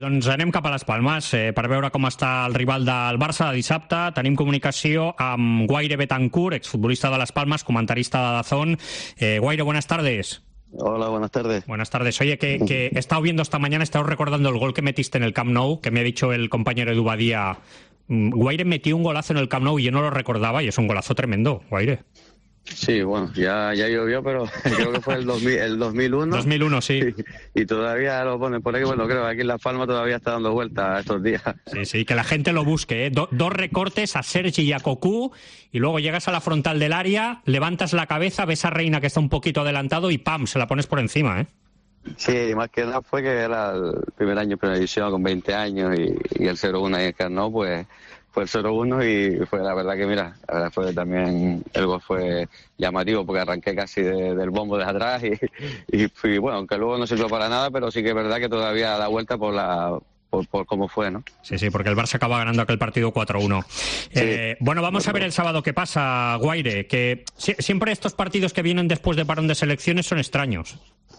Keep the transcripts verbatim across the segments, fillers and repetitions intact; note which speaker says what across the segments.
Speaker 1: Doncs anem cap a les Palmes eh, per veure com està el rival del Barça de dissabte. Tenim comunicació amb Guaire Betancourt, exfutbolista de Las Palmas, comentarista de Dazón. Eh, Guaire, buenas tardes.
Speaker 2: Hola, buenas tardes.
Speaker 1: Buenas tardes. Oye, que, que he estado viendo esta mañana, he estado recordando el gol que metiste en el Camp Nou, que me ha dicho el compañero Edu Badía. Guaire metió un golazo en el Camp Nou y yo no lo recordaba, y es un golazo tremendo, Guaire.
Speaker 2: Sí, bueno, ya, ya llovió, pero creo que fue el, dos mil, el dos mil uno.
Speaker 1: dos mil uno, sí.
Speaker 2: Y, y todavía lo ponen por aquí. Bueno, creo que aquí en Las Palmas todavía está dando vueltas estos días.
Speaker 1: Sí, sí, que la gente lo busque, ¿eh? Do, dos recortes a Sergi y a Cocu, y luego llegas a la frontal del área, levantas la cabeza, ves a Reina que está un poquito adelantado y ¡pam!, se la pones por encima, ¿eh?
Speaker 2: Sí, más que nada fue que era el primer año en primera división con veinte años y, y el cero uno ahí en Camp Nou, pues fue el cero uno y fue la verdad que mira, la verdad fue también, el gol fue llamativo porque arranqué casi de, del bombo de atrás y, y fui, bueno, aunque luego no sirvió para nada, pero sí que es verdad que todavía da vuelta por la... Por, por cómo fue, ¿no?
Speaker 1: Sí, sí, porque el Barça acaba ganando aquel partido cuatro uno. Sí. Eh, bueno, vamos a ver el sábado qué pasa, Guaire, que si, siempre estos partidos que vienen después de parón de selecciones son extraños.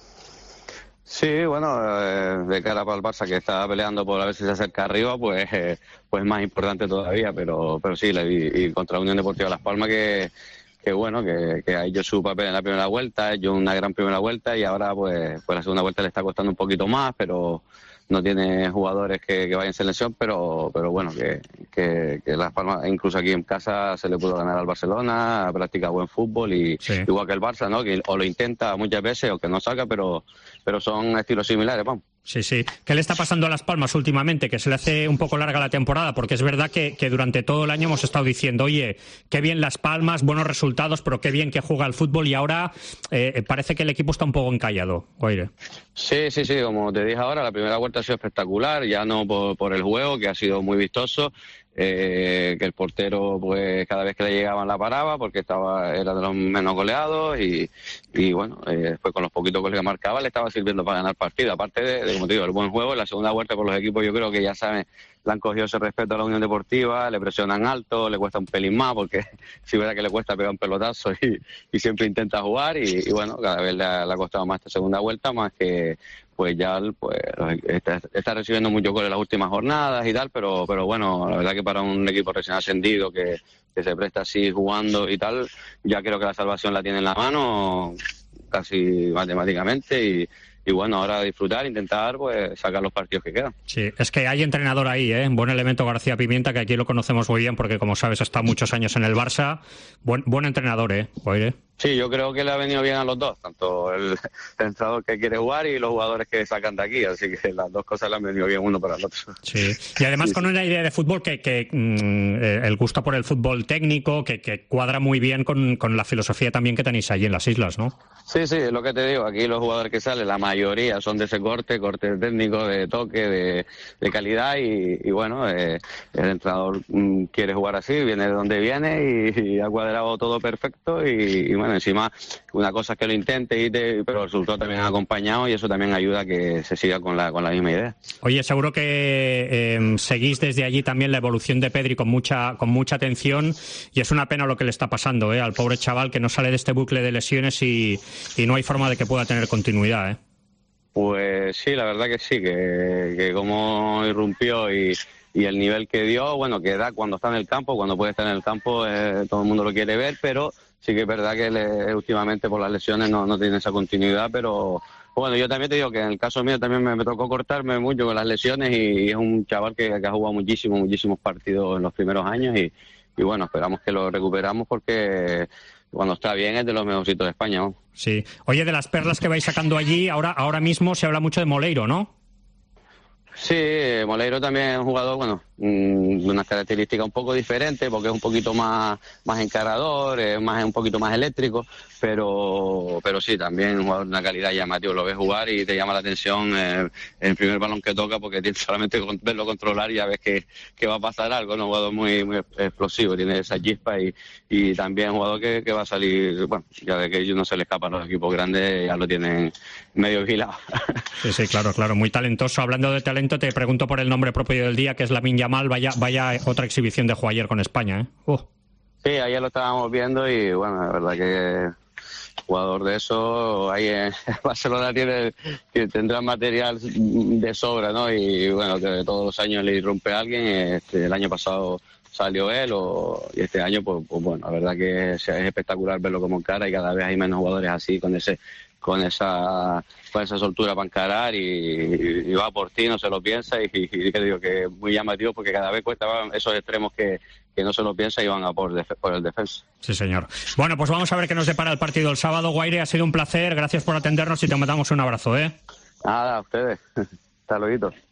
Speaker 2: Sí, bueno, eh, de cara para el Barça que está peleando por a ver si se acerca arriba, pues eh, pues más importante todavía, pero pero sí, y, y contra la Unión Deportiva Las Palmas que, que bueno, que, que ha hecho su papel en la primera vuelta, ha hecho una gran primera vuelta y ahora pues, pues la segunda vuelta le está costando un poquito más, pero no tiene jugadores que, que vayan en selección, pero pero bueno, que, que, que Las Palmas, incluso aquí en casa se le pudo ganar al Barcelona, practica buen fútbol y sí. Igual que el Barça, ¿no? Que o lo intenta muchas veces o que no saca, pero pero son estilos similares, vamos.
Speaker 1: Sí, sí. ¿Qué le está pasando a Las Palmas últimamente? Que se le hace un poco larga la temporada, porque es verdad que, que durante todo el año hemos estado diciendo, oye, qué bien Las Palmas, buenos resultados, pero qué bien que juega al fútbol, y ahora eh, parece que el equipo está un poco encallado, Guaire.
Speaker 2: Sí, sí, sí, como te dije ahora, la primera vuelta ha sido espectacular, ya no por, por el juego, que ha sido muy vistoso. Eh, que el portero pues cada vez que le llegaban la paraba porque estaba era de los menos goleados y, y bueno, eh, después con los poquitos goles que marcaba le estaba sirviendo para ganar partido, aparte de, de como te digo, el buen juego. En la segunda vuelta por los equipos yo creo que ya saben, le han cogido ese respeto a la Unión Deportiva, le presionan alto, le cuesta un pelín más porque si verdad que le cuesta pegar un pelotazo y, y siempre intenta jugar y, y bueno, cada vez le ha, le ha costado más esta segunda vuelta, más que pues ya pues está, está recibiendo muchos goles en las últimas jornadas y tal, pero pero bueno, la verdad que para un equipo recién ascendido que, que se presta así jugando y tal, ya creo que la salvación la tiene en la mano casi matemáticamente y Y bueno, ahora disfrutar, intentar pues sacar los partidos que quedan.
Speaker 1: Sí, es que hay entrenador ahí, ¿eh? Buen elemento García Pimienta, que aquí lo conocemos muy bien porque, como sabes, ha estado muchos años en el Barça. Buen, buen entrenador, ¿eh, Guaire?
Speaker 2: Sí, yo creo que le ha venido bien a los dos, tanto el entrenador que quiere jugar y los jugadores que sacan de aquí, así que las dos cosas le han venido bien uno para el otro.
Speaker 1: Sí, y además sí, con sí. una idea de fútbol que, que mm, el gusto por el fútbol técnico, que, que cuadra muy bien con, con la filosofía también que tenéis allí en las islas, ¿no?
Speaker 2: Sí, sí, es lo que te digo, aquí los jugadores que salen, la mayoría son de ese corte, corte técnico, de toque, de, de calidad y, y bueno, eh, el entrenador mm, quiere jugar así, viene de donde viene y, y ha cuadrado todo perfecto y, y bueno, encima una cosa es que lo intente, y te, pero el resultado también ha acompañado y eso también ayuda a que se siga con la, con la misma idea.
Speaker 1: Oye, seguro que eh, seguís desde allí también la evolución de Pedri con mucha, con mucha atención y es una pena lo que le está pasando, ¿eh? Al pobre chaval que no sale de este bucle de lesiones y, y no hay forma de que pueda tener continuidad, ¿eh?
Speaker 2: Pues sí, la verdad que sí, que, que como irrumpió y, y el nivel que dio, bueno, que da cuando está en el campo, cuando puede estar en el campo, eh, todo el mundo lo quiere ver, pero sí que es verdad que le, últimamente por las lesiones no, no tiene esa continuidad, pero bueno, yo también te digo que en el caso mío también me, me tocó cortarme mucho con las lesiones y, y es un chaval que, que ha jugado muchísimos, muchísimos partidos en los primeros años y, y bueno, esperamos que lo recuperamos porque cuando está bien es de los mejorcitos de España, ¿no?
Speaker 1: Sí. Oye, de las perlas que vais sacando allí, ahora, ahora mismo se habla mucho de Moleiro, ¿no?
Speaker 2: Sí, Moleiro también es un jugador, bueno, de unas características un poco diferentes porque es un poquito más más encarador, es más un poquito más eléctrico, pero pero sí, también un jugador de una calidad llamativa, lo ves jugar y te llama la atención eh, el primer balón que toca porque tienes solamente que verlo controlar y ya ves que, que va a pasar algo, ¿no? Un jugador muy muy explosivo, tiene esa chispa y, y también un jugador que, que va a salir, bueno, ya de que ellos no se le escapan los equipos grandes, ya lo tienen medio vigilado.
Speaker 1: Sí, sí, claro, claro, muy talentoso. Hablando de talento, te pregunto por el nombre propio del día, que es Lamine Yamal. Vaya, vaya otra exhibición de juego ayer con España, ¿eh? Uh.
Speaker 2: Sí, ayer lo estábamos viendo y bueno, la verdad que jugador de eso, ahí en Barcelona tiene, que tendrá material de sobra, ¿no? Y bueno, que todos los años le irrumpe a alguien. Este, el año pasado salió él, o, y este año, pues, pues bueno, la verdad que es espectacular verlo como encara, y cada vez hay menos jugadores así, con ese con esa con esa soltura para encarar, y, y va por ti, no se lo piensa, y, y, y digo que es muy llamativo, porque cada vez cuesta esos extremos que, que no se lo piensa y van a por, def- por el defensa.
Speaker 1: Sí, señor. Bueno, pues vamos a ver qué nos depara el partido el sábado. Guaire, ha sido un placer, gracias por atendernos y te mandamos un abrazo, ¿eh?
Speaker 2: Nada, a ustedes. Hasta luego.